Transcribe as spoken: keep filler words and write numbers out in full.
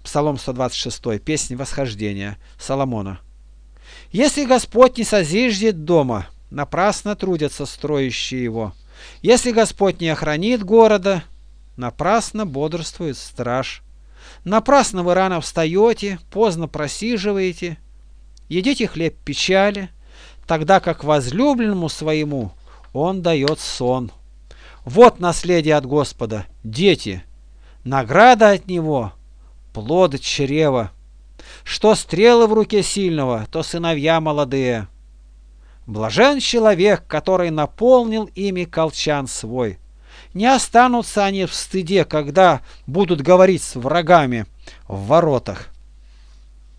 Псалом сто двадцать шесть, песня восхождения Соломона. Если Господь не созиждет дома, напрасно трудятся строящие его. Если Господь не охранит города, напрасно бодрствует страж. Напрасно вы рано встаете, поздно просиживаете, едите хлеб печали, тогда как возлюбленному своему он дает сон. Вот наследие от Господа, дети, награда от Него, плод чрева. Что стрелы в руке сильного, то сыновья молодые. Блажен человек, который наполнил ими колчан свой. Не останутся они в стыде, когда будут говорить с врагами в воротах.